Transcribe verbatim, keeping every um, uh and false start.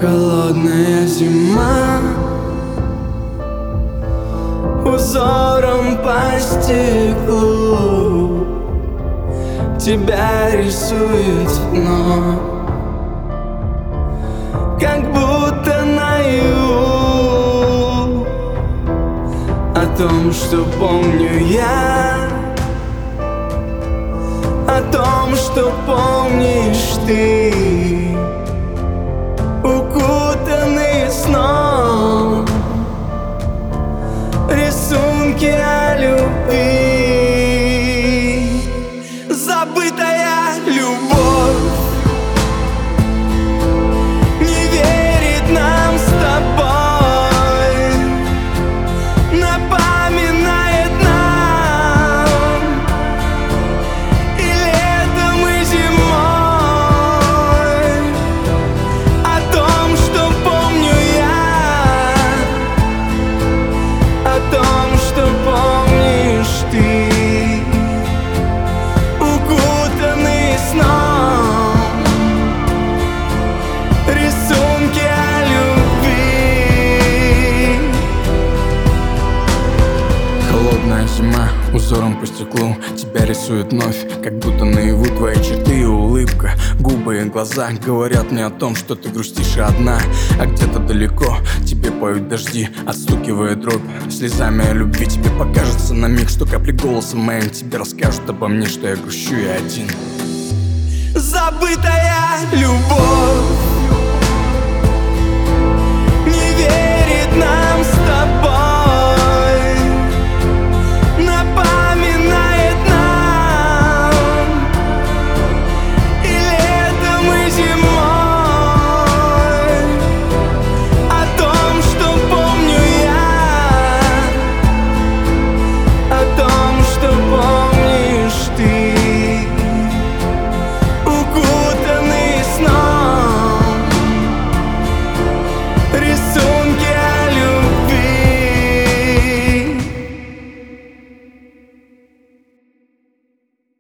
Холодная зима узором по стеклу тебя рисует вновь, как будто наяву, о том, что помню я, о том, что помнишь ты, укутанные сном рисунки о любви. Забытая любовь не верит нам с тобой, напоминает нам и летом, и зимой о том, что помню я, о том, что помнишь ты, укутанный сном рисунки о любви. Холодная зима узором по стеклу тебя рисует вновь, как будто наяву твои черты и улыбка. Губы и глаза говорят мне о том, что ты грустишь и одна, а где-то далеко тебе поют дожди, отстукивая дробь слезами о любви. Тебе покажется на миг, что капли голоса моим тебе расскажут обо мне, что я грущу и один. Забытая любовь